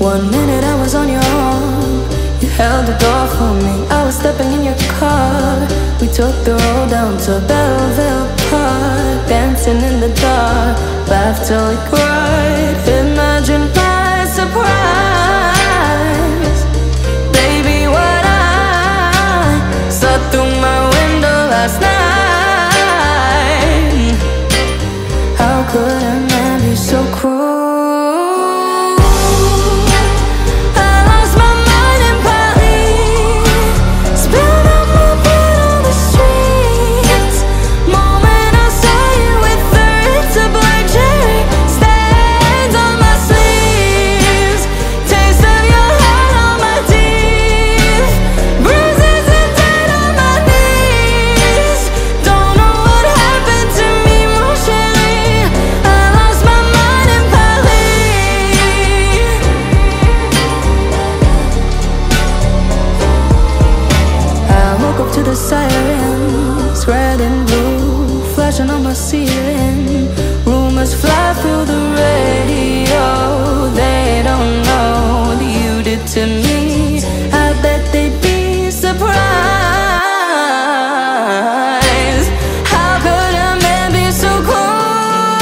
One minute I was on your arm, you held the door for me. I was stepping in your car. We took the road down to Belleville Park, dancing in the dark, laughed till we cried. Imagine my surprise, baby, what I saw through my window last night. How could a man be so cruel? To the sirens, red and blue, flashing on my ceiling. Rumors fly through the radio. They don't know what you did to me. I bet they'd be surprised. How could a man be so cruel?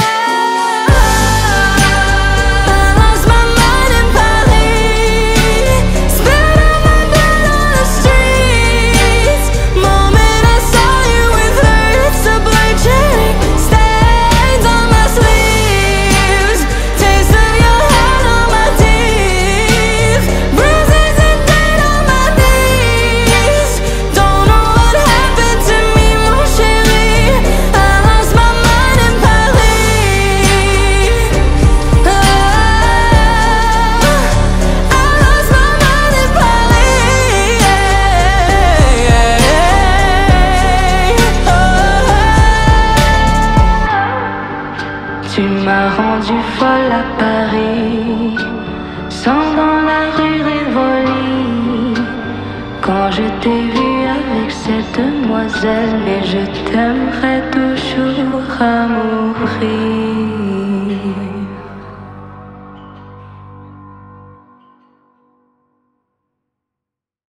I lost my mind in Paris, spilled out my blood on the street. Moment I saw you with her, it's a black cherry, stains on my sleeves, taste of your heart on my teeth, bruises and dirt on my knees. Don't know what happened to me, mon chéri. I lost my mind in Paris. I lost my mind in Paris. Tu m'as rendu folle à Paris, sans dans la rue Rivoli. Quand je t'ai vu avec cette demoiselle, mais je t'aimerai toujours à mourir.